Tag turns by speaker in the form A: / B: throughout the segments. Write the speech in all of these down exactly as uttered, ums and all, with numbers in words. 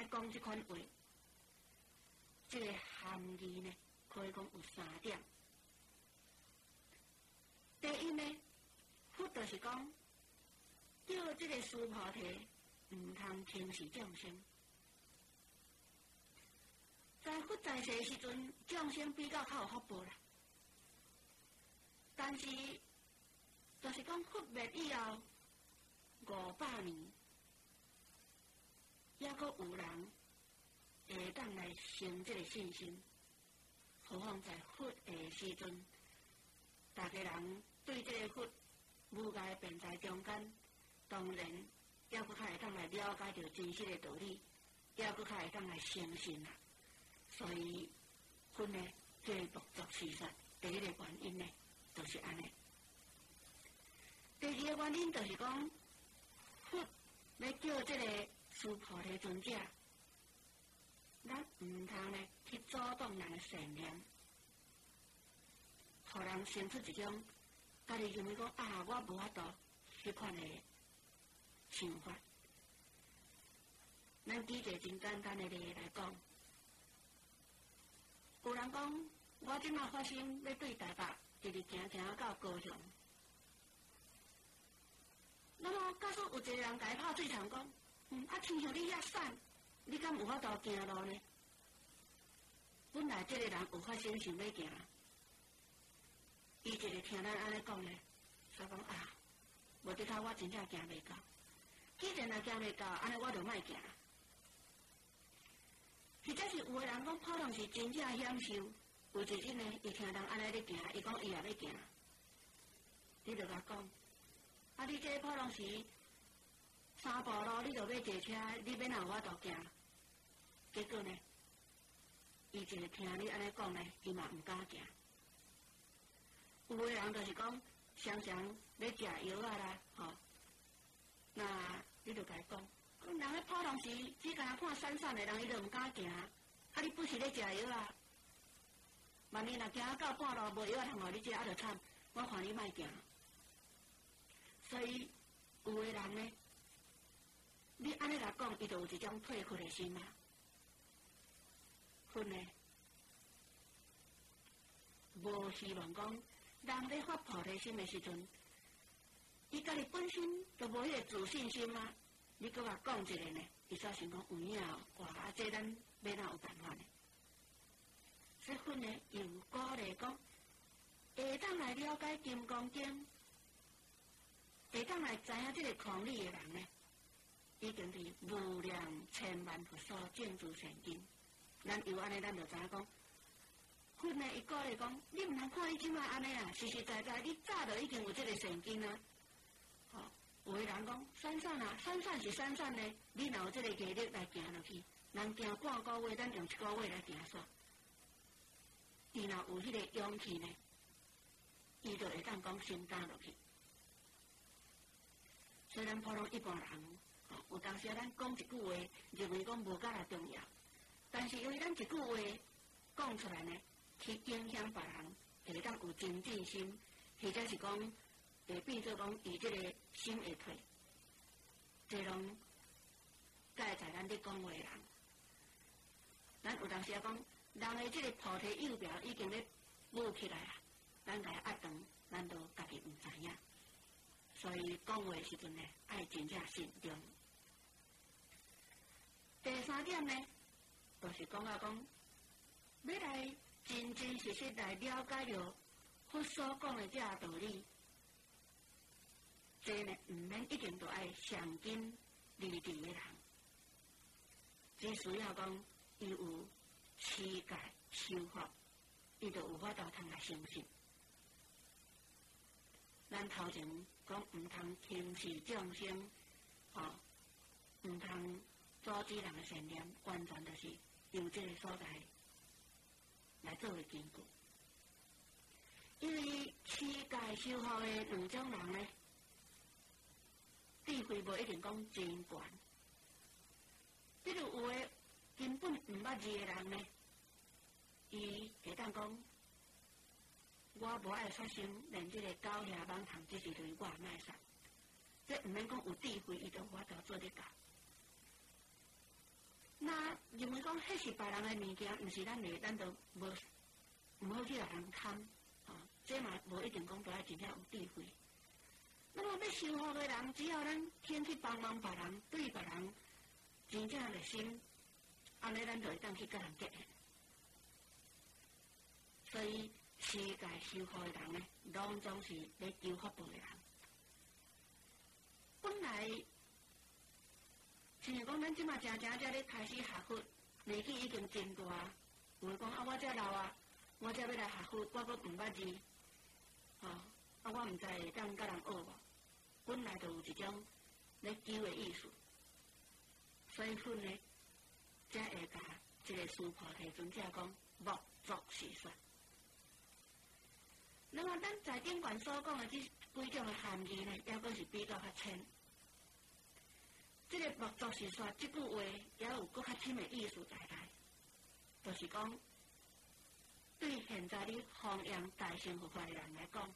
A: 讲这款话，这个含义呢，可以讲有三点。第一呢，佛就是讲，叫这个须菩提唔通轻视众生。在佛在世时阵，众生比较较有福报啦。但是，就是讲佛灭以后五百年，还阁有人会当来生这个信心。何况在佛的时阵，大家人对这个佛无碍辩在中间，当然还阁较会当来了解到真实的道理，还阁较会当来相信啦。所以，佛呢，这个目作事实，第一个原因呢，就是安尼。第二个原因就是讲，佛要叫这个须菩提尊者，咱唔通呢去阻挡人的善念，互人生出一种家己认为讲啊，我无法度迄款的想法。咱举一个真简单的例来讲。有人讲，我即马发心要对台北直直行行到高雄，那么假使有一个人甲伊拍嘴场讲，嗯，啊，亲像你遐瘦，你敢有法度行路呢？本来这个人有发心想要行，伊一直听咱安尼讲呢，所以讲啊，无得头我真正行袂到，既然若行袂到，安尼我就莫行。或者是有个人讲，可能是真正享受，有一日呢，伊听人安尼咧行，伊讲伊也要行，你就甲讲，啊，你这可能是三步路，你就要坐车，你免有法度行。结果呢，伊就听你安尼讲呢，伊嘛毋敢行。有个人就是讲，常常要食药啊啦，吼，那你就甲伊讲。人咧普通时只敢看闪闪的人，伊就毋敢行。啊，你不是咧食药啊？万一若行到半路无药通互你食，啊就惨。我看你莫行。所以有个人呢，你安尼来讲，伊就有一种退佛的心啊。佛呢，无希望讲人咧发菩提心的时阵，伊家己本身就无迄个自信心啊。你搁我讲一个呢，伊煞想讲有影哦，哇！啊，这咱要哪有办法呢？这份呢，又鼓励讲，会当来了解《金刚经》，会当来知影这个空理的人呢，已经是无量千万佛所种诸善根。咱有安尼，咱就知影讲，佛呢，伊鼓励讲，你毋通看你即摆安尼啊，实实在在，你早就已经有这个善根啊，吼、哦。有个人讲，闪闪啊，闪闪是闪闪呢，你若有这个毅力来行落去，人行半个月，咱用一个月来行煞。伊若有迄个勇气呢，伊就会当讲承担落去。虽然普通一般人，吼、哦，有当时咱讲一句话，认为讲无甲来重要，但是因为咱一句话讲出来呢，去影响别人，会当有真正心，或者是讲。会变做讲，伊即个心会退，这拢介在咱咧讲话人。咱有当时啊讲，人的即个菩提幼苗已经咧舞起来啊，咱来压长，咱都家己毋知影。所以讲话时阵呢，爱真正慎重。第三点呢，就是讲啊讲，要来真真实实来了解着佛所讲的这道理。这呢，毋免一定都爱上紧离地的人，只需要讲伊有持戒修法，伊就有法度通来相信。咱头前讲毋通轻视众生，吼、哦，毋通阻止人的善念，完全就是由这个所在来作为根据。因为持戒修法的两种人呢。智慧无一定讲真悬，比如有诶根本毋捌字诶人呢，伊会当讲，我无爱发心，连即个狗遐蠓虫这些东西我也莫杀，这毋免讲有智慧，伊就有法度做得到。那讲迄是别人的物件，毋是咱的，咱就无毋好去互人贪，吼、哦，这嘛无一定讲都要真正有智慧。那么要修福的人，只要咱肯去帮忙别人，对别人真正热心，安尼咱就会当去甲人结缘。所以世界修福的人呢，拢总是咧求福报的人。本来，像讲咱即马正正才咧开始学佛，年纪已经真大，有讲啊，我遮老啊，我遮要来学佛，我阁毋捌字，吼、哦，啊，我毋知会当甲人学无。本来就有一种咧求的意思，所以佛呢，才会甲这个师菩提尊者讲莫作是说。那么咱在经卷所讲的这几种的含义呢，也阁是比较较浅。这个莫作是说这句话也有阁较深的意思在内，就是讲对现在的弘扬大乘佛法的人来讲，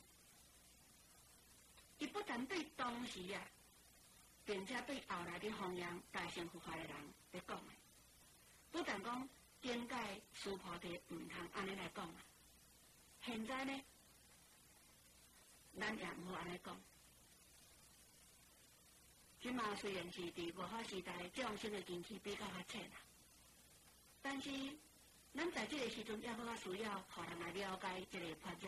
A: 伊不但对当时啊，并且对后来的弘扬大乘佛法的人来讲的，不但讲点解师菩提毋通安尼来讲啊，现在呢，咱也毋好安尼讲。即马虽然是伫佛法时代，众生的根基比较较浅啊，但是咱在这个时阵也搁较需要互人来了解这个法则。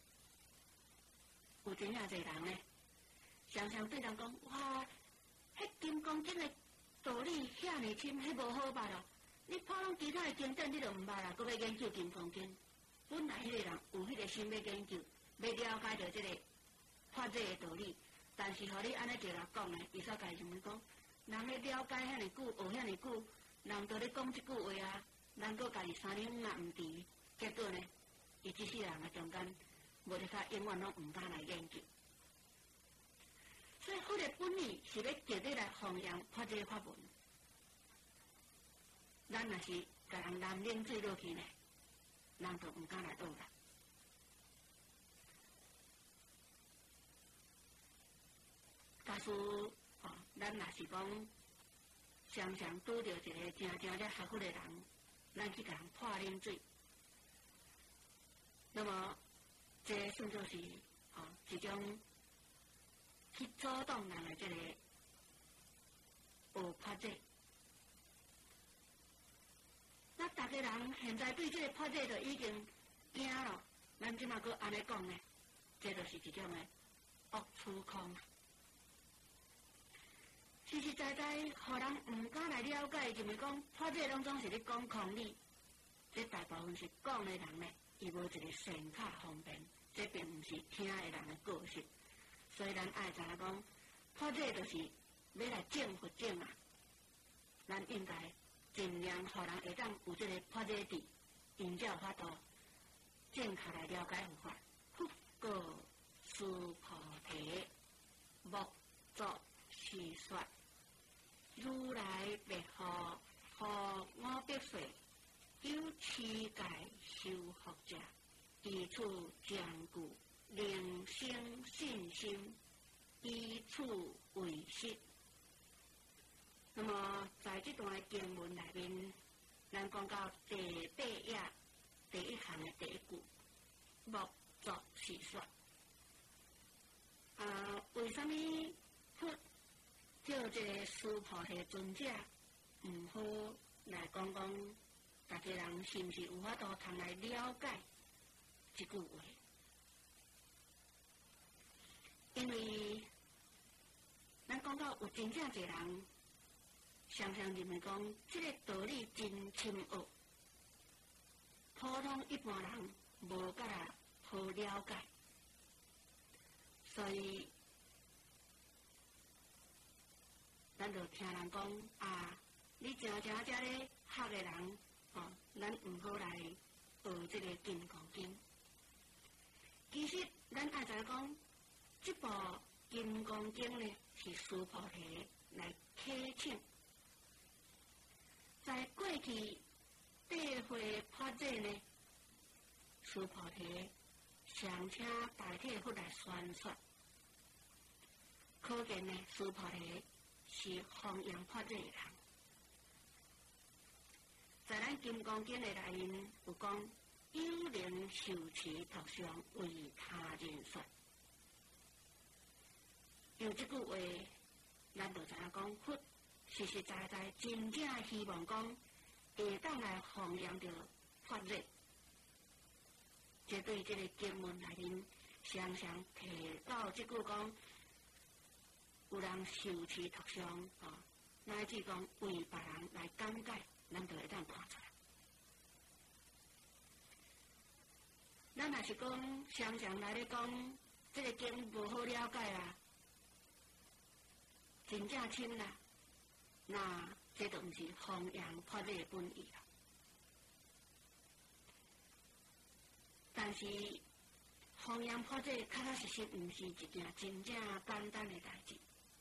A: 有真正侪人呢，常常对人讲：哇，迄金刚经的道理遐尼深，迄无好捌咯。你普通其他的经典你就毋捌啦，搁要研究金刚经。本来迄个人有迄个心要研究，要了解到这个法则的道理。但是，互你安尼一来讲呢，伊煞家想讲，人咧了解遐尼久，学遐尼久，人都咧讲即句话啊，咱搁家己三年五啊毋知，结果呢，伊即世人啊中间，无得他永远拢毋敢来研究。所以，佛的本意是要直直来弘扬法这法文。咱若是甲人淋冷水落去呢，人就毋敢来学啦。假使哦，咱若是讲常常拄着一个真正咧学佛的人，咱去甲人泼冷水，那么这算作是哦一种去阻挡人的这个学法则。那大家人现在对这个法则就已经惊了，咱即马搁安尼讲呢，这就是一种的恶处空。实实在在，互人毋敢来了解，就是讲法则拢总是咧讲空理，这大部分是讲的人呢，伊无一个善巧方便，这并毋是听的人的个性。所以咱爱知影讲，法则就是要来证佛证啊，咱应该尽量互人会当有这个法则伫，因才有法度正确来了解佛法。佛告师菩提，莫作是说。如来别号何我必说，有持戒修福者，以此坚固灵性信心，以此为实。那么在这段经文内面，咱讲到第八页第一行的第一句，莫作是说。啊，为什么佛叫这个师菩提尊者毋好来讲讲，大家人是毋是有法度通来了解这句话？因为咱讲到有真正侪人常常认为讲，这个道理真深奥，普通一般人无甲啦好了解，所以咱就听人讲啊，你真正正咧学的人，哦，咱毋好来学这个金刚经。其实咱爱知讲，这部金刚经呢是师菩提来启请，在过去地会法则呢，师菩提常请大体佛来宣说，可见呢，师菩提是弘扬法则的人。在 《金刚经》的内面有讲，有灵受持托上为他人说。用这句话，咱就知影讲，佛实实在在真正希望讲，会当来弘扬着法律。这对这个经文内面，常常提到这句讲，有人受持托上啊，乃至讲为别人来讲解，咱就会当看出来。咱若是讲常常来咧讲，这个经无好了解啦，真正深啦，那这就毋是弘扬法律的本意啦。但是弘扬法律，确确实实毋是一件真正简单的代志。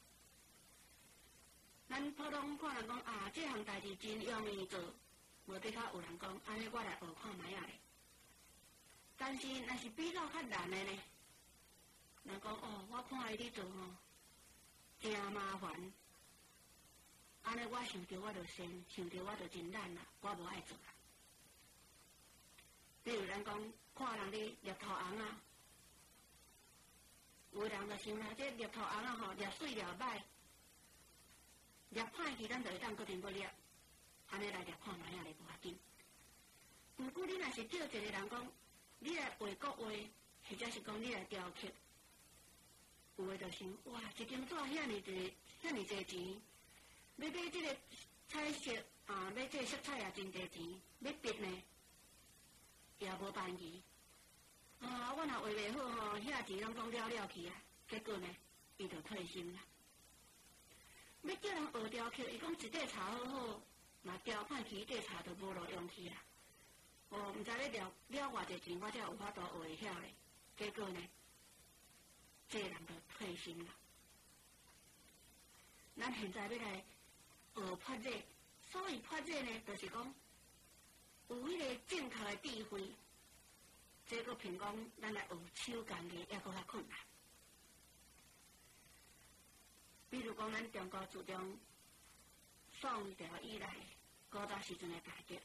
A: 咱普通看人讲啊，这项代志真容易做，无得较有人讲，安尼我来学看卖啊咧。但是，若是比较较难的呢？人讲哦，我看伊咧做吼，真麻烦。安尼我想着我就先，想着我就真懒啦，我无爱做啦。比如咱讲，看人咧捏头红啊，有人就想啦，这捏头红啊吼，捏水捏歹，捏歹去咱就会当搁定搁捏，安尼来捏看卖啊咧无要紧。毋过你若是叫一个人讲，你来画国画，或者是讲你来雕刻，有诶就想，哇，一张纸遐尼济，遐尼济钱，要买这个彩色啊，买这个色彩也真济钱，要笔呢，也无办意。啊，我若画袂好吼，遐钱拢讲了了去啊，结果呢，伊就退心啦。要叫人学雕刻，伊讲一块茶好好，嘛雕歹去，一块茶就无路用去啦。哦，毋知咧了了偌济钱，我才有法度学会晓咧。结果呢，这个人就退心啦。咱现在要来学法律，所谓法律呢，就是讲有迄个正确的智慧。这个凭讲，咱来学手工艺也搁较困难。比如讲，咱中国自从宋朝以来，古早时阵的大革。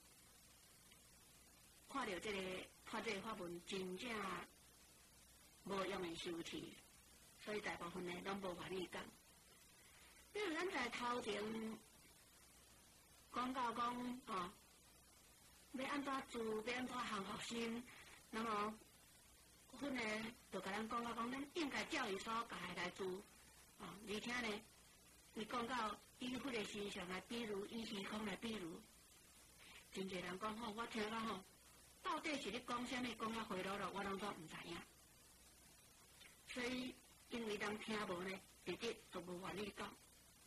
A: 看到这个法律法文真正无用的修辞，所以大部分呢拢无法理讲。比如咱在头前讲到讲哦，要安怎做，要安怎行学生，那么阮呢就甲咱讲到讲，咱应该照伊所教的来做哦，而且呢，伊讲到以迄个形象来比如，以虚空来比如，真侪人讲吼，我听到吼。到底是咧讲啥物？讲啊回落落，我拢都毋知影。所以因为人听无呢，直直就无法理讲。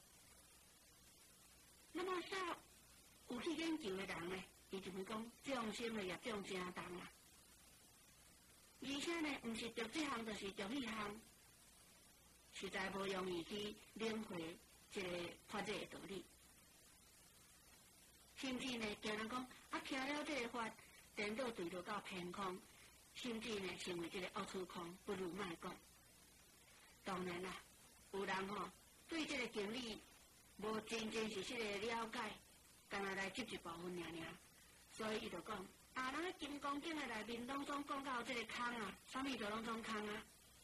A: 那么煞有去研究的人呢，伊就会讲众生的业障真重啊。而且呢，毋是着这项，就是着迄项，实在无容易去领会这个法律的道理。甚至呢，惊人讲啊，听了这个法。颠倒对落到偏空，甚至呢成为这个恶趣空，不如莫讲。当然啦，有人吼、哦、对这个经理无真真实实的了解，干那来接一部分尔尔，所以伊就讲啊，咱喺金刚经的内面拢总讲到这个空啊，啥物都拢总空啊。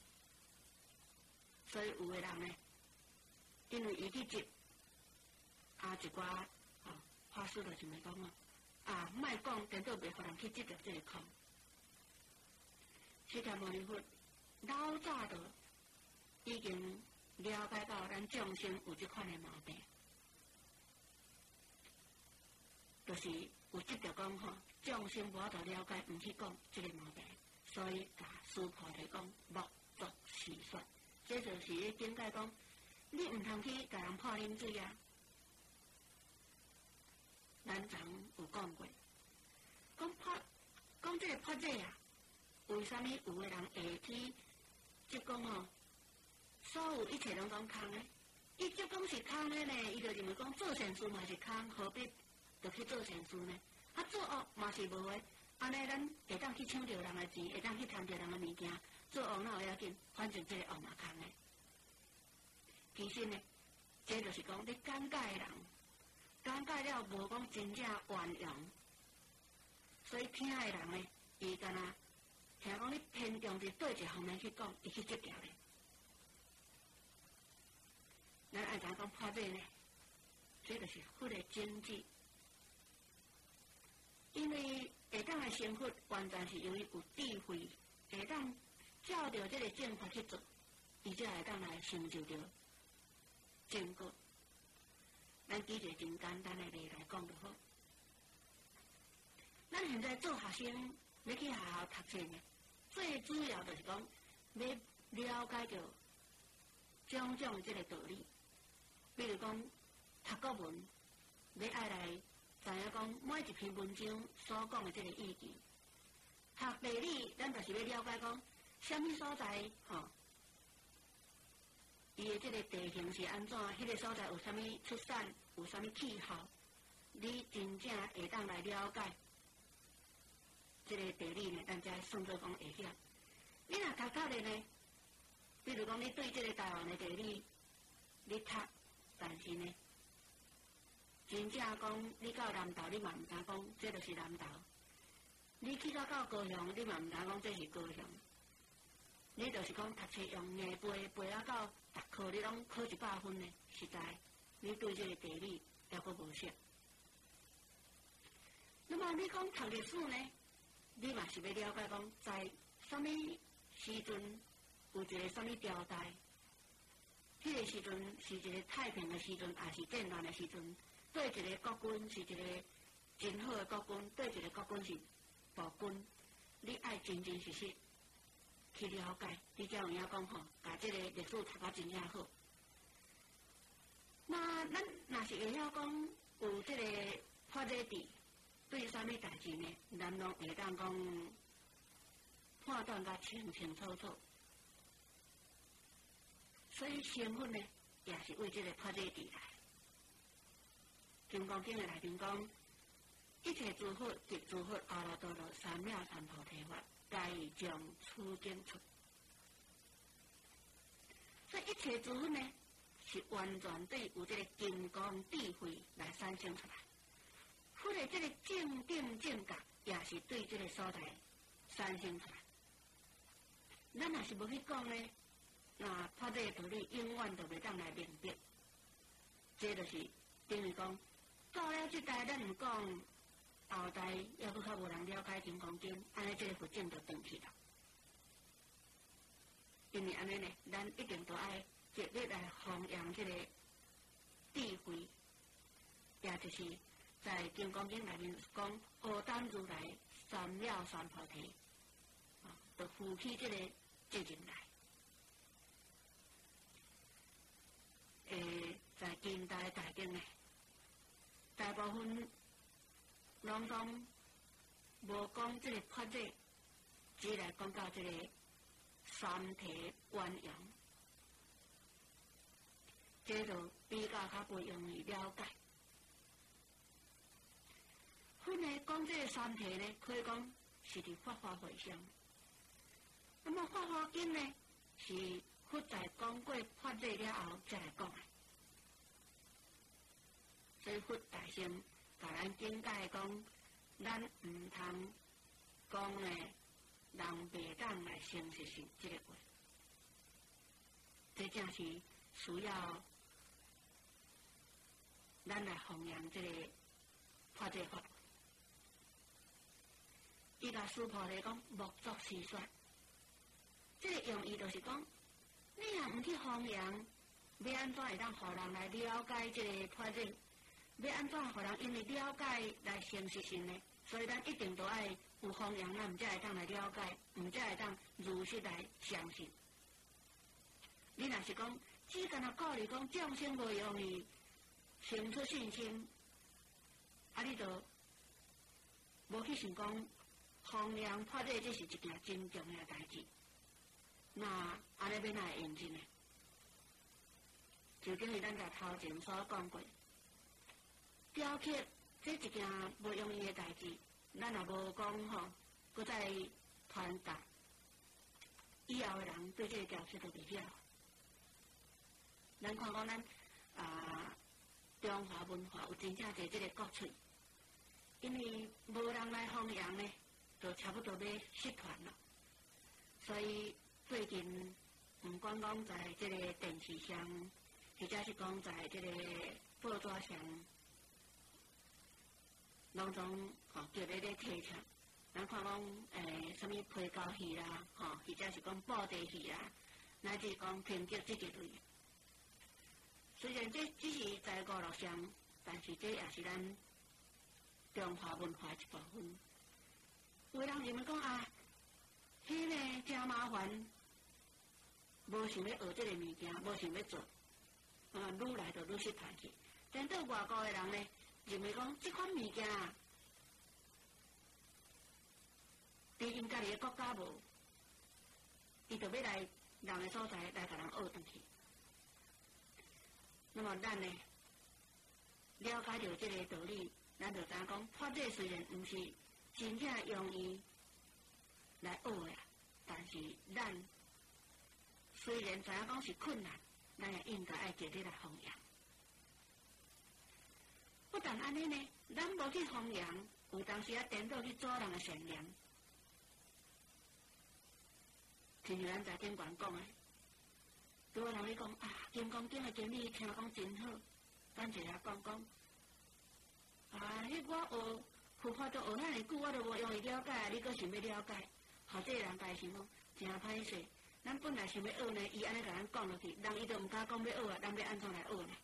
A: 所以有的人呢，因为伊去接啊一寡哦法师就咪讲哦。啊，莫讲，颠倒袂互人去执着这个空。释迦牟尼佛老早就已经了解到咱众生有这款的毛病，就是有执着讲吼，众生无法度了解，毋去讲这个毛病，所以甲师父来讲，莫作是说，这就是咧警戒讲，你毋通去甲人泡冷水啊。咱曾有讲过，讲破讲这个破这啊，为什么有的人会去即讲吼，所有一切拢讲空的？伊即讲是空的呢，伊就认为讲做善事嘛是空，何必就去做善事呢？啊，做恶嘛是无的，安尼咱会当去抢着人的钱，会当去贪着人的物件，做恶哪有要紧？反正这个恶嘛空的。其实呢，这就是讲你讲解的人。 讲解了无讲真正完用，所以听的人呢，伊干那听讲你偏重伫对一方面去讲，伊去接掉咧。咱爱怎讲破解呢？这就是佛的经济，因为下当的成佛完全是因为有智慧，下当照着这个正法去做，伊才会当来成就着正果。咱举一个真简单的例来讲就好。咱现在做学生，要去学校读册呢，最主要就是讲要了解着种种这个道理。比如讲读国文，要爱来知影讲每一篇文章所讲的这个意义。读地理，咱就是要了解讲什么所在吼。伊的这个地形是安怎？迄、那个所在有啥物出产？有啥物气候？你真正会当来了解这个地理呢？咱才算做讲会晓。你若读读的呢，比如讲你对这个台湾的地理，你读，但是呢，真正讲你到南投，你嘛毋知讲这就是南投；你去到到高雄，你嘛毋知讲这是高雄。你就是讲读册用硬背背啊到逐科你拢考一百分呢，实在你对这个地理还阁无熟。那么你讲读历史呢，你嘛是要了解讲在什么时阵有一个什么朝代，迄、那个时阵是一个太平的时阵，还是战乱的时阵？对一个国军是一个真好的国军，对一个国军是暴君，你爱真真实实去了解，你才有影讲吼，把这个历史读到真正好。那咱若是会晓讲有这个发热地，对啥物代志呢？咱拢会当讲判断甲清清楚楚。所以成佛呢，也是为这个发热地来。金刚经的内面讲，一切诸佛即诸佛阿耨多罗三藐三菩提法。该将出经出，所以一切诸佛呢，是完全对有这个金刚智慧来产生出来。佛的这个正定正觉，也是对这个所在产生出来。咱若是无去讲呢，那破这个道理永远都袂当来明白。这就是等于讲，到了这代咱毋讲。后代要搁较无人了解《金刚经》，安尼这个佛经就断去了。因为安尼呢，咱一定都爱竭力来弘扬这个智慧，也就是在《金刚经》内面讲，阿当如来三藐三菩提，啊，就负起这个责任来。诶，在近代大经呢，大部分。拢讲无讲这个发热，只来讲到这个三体圆融，这就比较较不容易了解。佛呢讲这个三体呢，可以讲是伫法华会上。那么法华经呢，是佛在讲过发热了后再来讲的，所以佛大圣。甲咱警戒讲，咱毋通讲呢，人袂当来成实行这个话，这正是需要咱来弘扬这个发这法。伊甲师傅来讲，莫作是说，这个用意就是讲，你若毋去弘扬，要安怎会当互人来了解这个发这？要安怎互人因为了解来成实性呢？所以咱一定都爱有弘扬，咱毋才会当来了解，毋才会当如实来相信。你若是讲只干那鼓励讲众生无容易生出信心，啊，你就无去想讲弘扬发热，这是一件真重要代志。那安尼要哪会用真呢？就等于咱甲头前所讲过。雕刻这一件无容易的代志，咱也无讲吼，搁再传达，以后的人对这个雕刻都袂晓。咱看讲咱啊， 中华文化有真正侪即个国粹，因为无人来弘扬呢，就差不多要失传了。所以最近，毋管讲在即个电视上，或者是讲在即个报纸上，拢总吼叫咧咧提倡。咱看讲诶，什物皮膏戏啦，吼，或者是讲布袋戏啦，乃至讲评剧即一类。虽然这只是在娱乐上，但是这也是咱中华文化一部分。有人认为讲啊，迄个真麻烦，无想要学这个物件，无想要做，啊，愈来就愈失传去。但对外国的人呢，认为讲这款物件啊，伫因家己的国家无，伊就要来人的所在来甲人学转去。那么咱呢，了解到这个道理，咱就知影讲，法律虽然毋是真正用伊来学的，但是咱虽然知影讲是困难，咱也应该爱竭力来弘扬。不但安尼呢，咱无去弘扬，有当时也颠倒去阻人的善良。亲像咱在顶悬讲的。拄有人咧讲啊，金光景的经理听讲真好，咱就来讲讲。啊，迄我学佛法都学遐尼久，我都无容易了解，你阁想要了解？后这个人家想讲真歹势，咱本来想要学呢，伊安尼甲咱讲落去，人伊都毋敢讲要学啊，咱要安怎来学呢？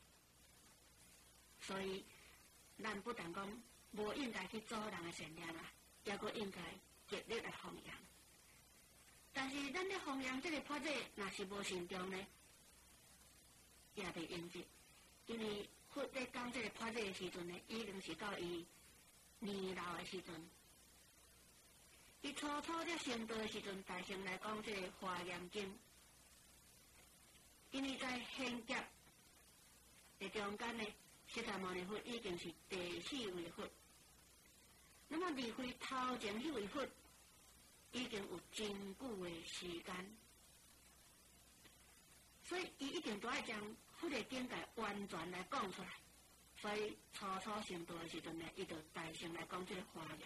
A: 所以，咱不但讲无应该去阻人的善良啊，也阁应该竭力来弘扬。但是，咱咧弘扬这个法律，若是无慎重呢，也袂用得。因为佛咧讲这个法律的时阵呢，已经是到伊年老的时阵。伊初初才成道的时阵，大乘来讲这个《华严经》，因为在现劫的中间呢，释迦牟尼佛已经是第四位佛。那么，离开头前迄位佛，已经有真久的时间，所以伊一定都爱将佛的境界完全来讲出来。所以初初成道的时阵呢，伊就大声来讲这个华严。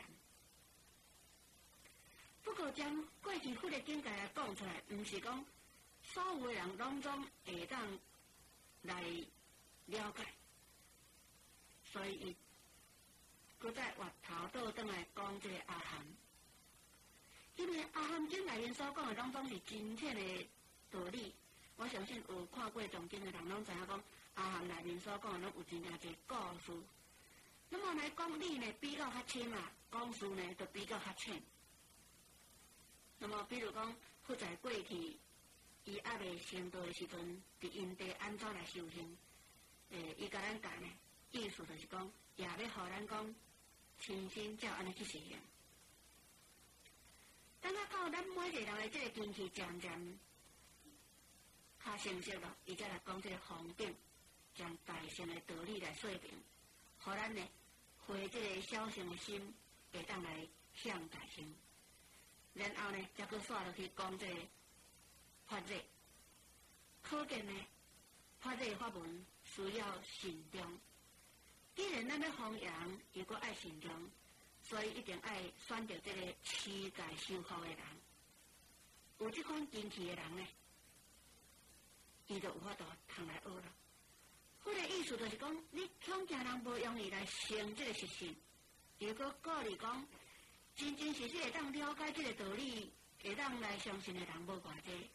A: 不过将过去佛的境界来讲出来，毋是讲所有的人拢总会当来了解，所以伊搁再回头倒转来讲这个阿含。因为阿含经内面所讲的拢总是真切的道理，我相信有看过藏经的人拢知影讲，阿含内面所讲的拢有真正侪故事。那么来讲理呢，比较较深啊；讲事呢，就比较较浅。那么，比如讲，佛在过去，伊还未成道的时阵，伫因地安怎来修行？诶，伊甲咱讲呢，意思就是讲，也要互咱讲，亲身照安尼去实行。等啊到咱每一个人的这个根气渐渐较成熟了，伊才来讲这个方便，将大乘的道理来说明，互咱呢，回这个小乘的心，会当来向大乘。然后呢，才搁煞落去讲这个法律，可见呢，法律法文需要慎重。既然咱要弘扬，如果爱慎重，所以一定爱选择这个持戒修福的人。有这款根气的人呢，伊就有法度通来学了。佛的意思就是讲，你恐惊人无容易来成这个实性。如果鼓励讲，真真实实会当了解这个道理，会当来相信的人无偌济。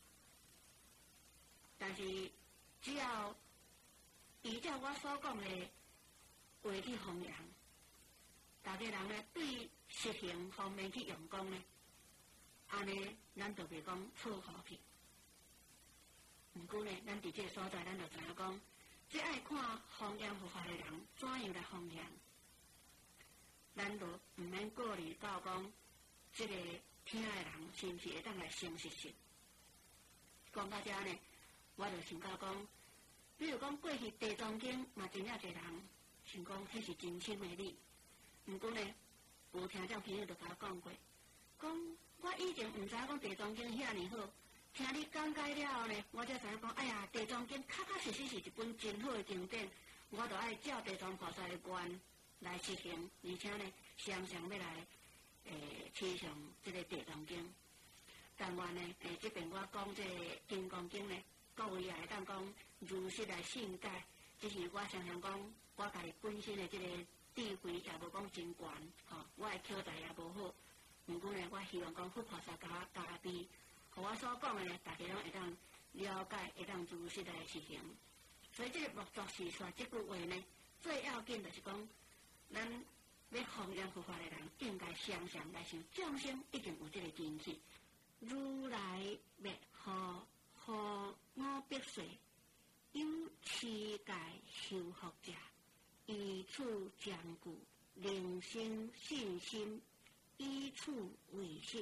A: 但是只要依照我所讲的话去弘扬，大家人呢对实行方面去用功呢，安尼咱就袂讲错好去。毋过呢，咱伫这个所在，咱就知影讲，最爱看弘扬佛法的人怎样来弘扬。咱就毋免顾虑到讲，这个听的人是毋是会当来成实性。讲到这呢，我就想到讲，比如讲过去地藏经嘛，真正侪人想讲迄是真深的理。毋过呢，有听众朋友就甲我讲过，讲我以前毋知影讲地藏经遐尼好，听你讲解了后呢，我才知影讲，哎呀，地藏经确确实实是一本真好的经典。 我著爱照地藏菩萨的愿来实行，而且呢，常常要来诶持上这个地藏经。但愿呢，诶这边我讲这个金刚经呢，各位也会当讲如实来信解。只是我常常讲，我家己本身的这个智慧也无讲真悬，吼、哦，我的口才也无好。毋过呢，我希望讲佛菩萨甲我加庇，互我所讲的呢，大家拢会当了解，会当如实来实行。所以这个木作是说这句话呢，最要紧就是讲，咱要弘扬佛法的人，应该常常来想，众生已经有这个根器。如来灭何何我必说，有持戒修福者，以此坚固，令生信心，以此为实。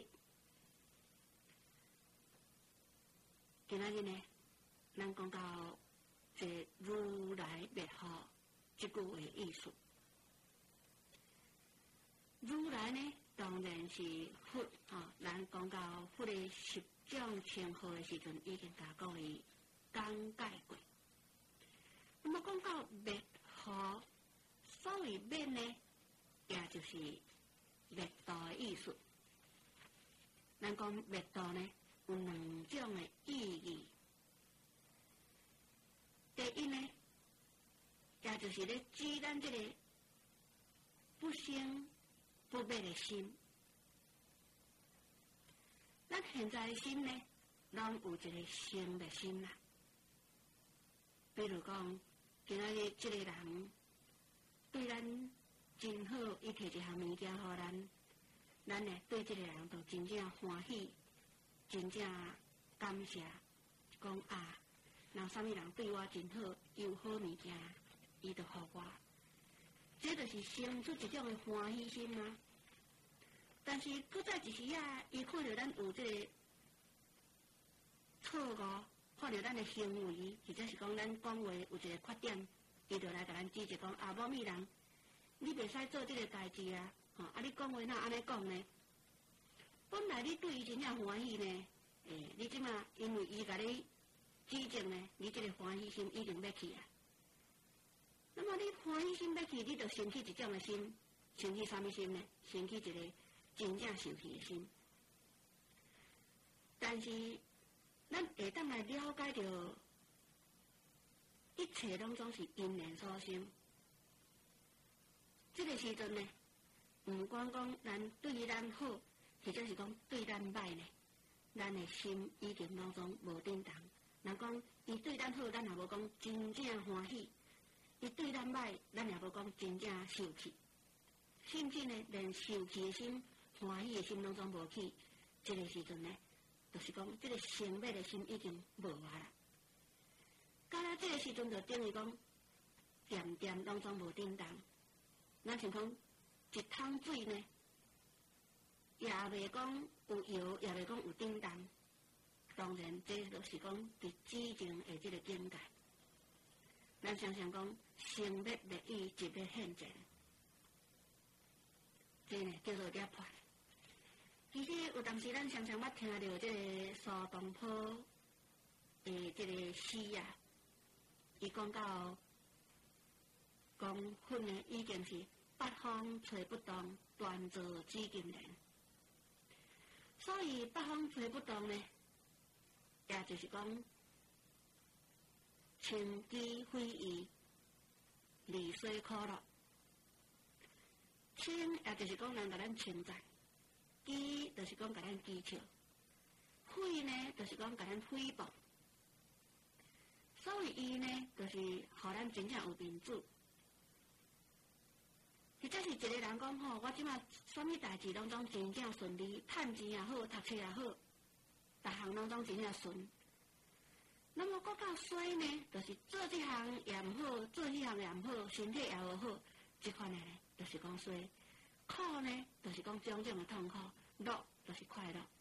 A: 今仔日呢，咱讲到这如来灭何这句话的意思。如来呢，当然是佛啊。咱讲到佛的十种称号的时阵，已经甲各位讲解过。那么讲到灭何，所谓灭呢，也就是灭道的意思。咱讲灭道呢，有两种的意义。第一呢，也就是咧指咱这个不生不灭的心。咱现在的心呢，拢有一个生的心啦。比如讲，今仔日这个人对咱真好，伊摕一项物件互咱，咱呢对这个人就真正欢喜，真正感谢，讲啊，若啥物人对我真好，有好物件，伊就互我，这就是生出一种的欢喜心啊。但是，搁再一时啊，伊看到咱有这个错误，看到咱的行为，或者是讲咱讲话有一个缺点，伊就来甲咱指责讲啊，某物人，你袂使做这个代志啊！吼、哦，啊，你讲话哪安尼讲呢？本来你对伊真正欢喜呢，诶，你即马因为伊甲你指正呢，你这个欢喜心已经要去啊。那么你欢喜心要去，你就生起一种的心，生起啥物心呢？生起一个真正生气的心。但是，咱会当来了解到，一切拢总是因缘所生。这个时阵呢，毋管讲咱对咱好，或者是讲对咱歹呢，咱的心已经拢总无振动。人讲伊对咱好，咱也无讲真正欢喜；伊对咱歹，咱也无讲真正受气。甚至呢，连受气的心、欢喜的心拢总无去。这个时阵呢，就是讲这个生灭的心已经无啊啦。到了这个时阵，就等于讲点点拢总无振动。咱像讲一桶水呢，也袂讲有摇，也袂讲有振动。当然，这就是讲伫之前的这个境界。咱常常讲生灭灭意，即灭现前，这呢叫做涅槃。其实有当时咱常常捌听到这个苏东坡的这个诗啊，伊讲到讲佛呢已经是八方吹不动，端坐紫金莲。所以八方吹不动呢，也就是讲清机非遗，利水可乐。清也就是讲人甲咱称赞，机就是讲甲咱讥笑，非呢就是讲甲咱诽谤。所以伊呢，就是互咱真正有面子。或者是一个人讲吼，我即马啥物代志拢总真正顺利，趁钱也好，读册也好，逐项拢总真正顺。那么搁较衰呢，就是做这项也毋好，做迄项也毋好，身体也无好，即款的呢，就是讲衰。苦呢，就是讲种种的痛苦；乐就是快乐。